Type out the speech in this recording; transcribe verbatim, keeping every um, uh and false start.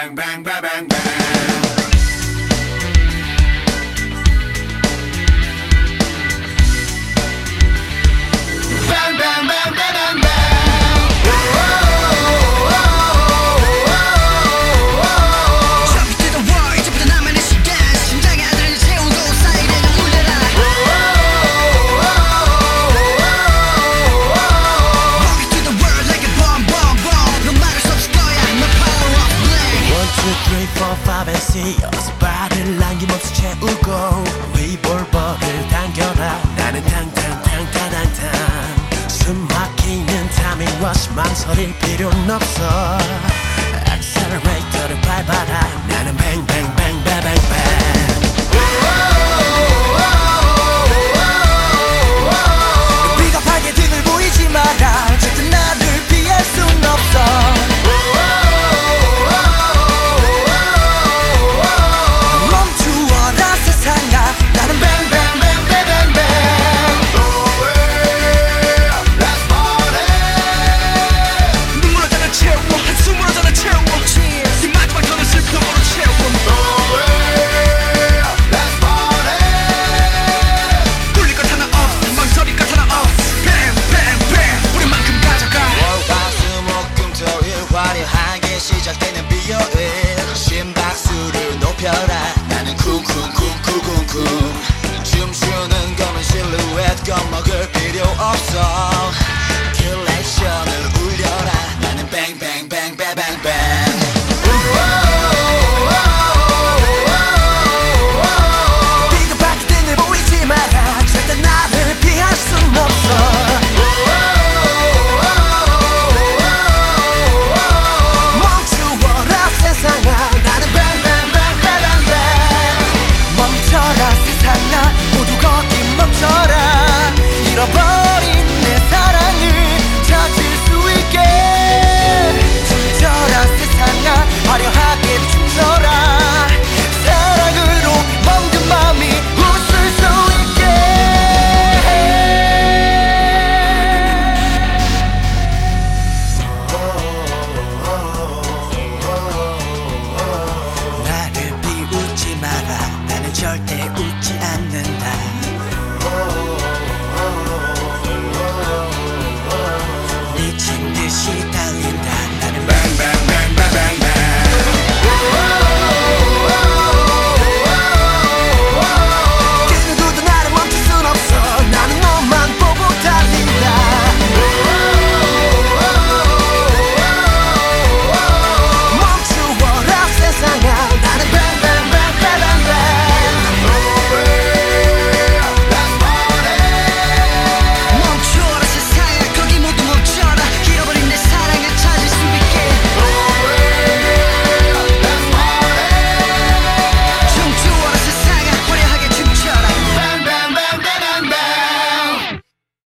bang, bang, bang, bang, bang. Bang, bang, bang, bang, bang, bang. Jump to the world, 이제부터 나만의 시간. 심장에 아드레날린 채우고 사이렌을 울려라. Walk to the world like a bomb, bomb, bomb. 넌 말할 수 없을 거야, my power of flame. One, two, three, four, five, and six 여섯 발을 남김없이 채우고 리볼버를 당겨라. 나는 탕탕탕탕탕탕 숨 막히는 타이밍 rush 망설일 필요는 없어. 액셀레이터를 밟아라. 나는 bang bang bang bang bang bang. 비겁하게 등을 보이지 마라. 절대 나를 피할 순 없어. 멈추어라 세상아. 나는 bang bang bang bang bang bang. 눈물로 전화 채워, 한숨으로 전화 채워. 네 마지막 전화 슬픔으로 채워. 꿀릴 것 하나 없어, 망설일 것 하나 없어. bang bang bang, 우리만큼 가져가. 월화수목금토일 화려하게 시작되는 비요일 심박수를 높여라. 나는 쿵쿵쿵쿵쿵쿵 춤추는 검은 실루엣 겁먹을 필요 없어.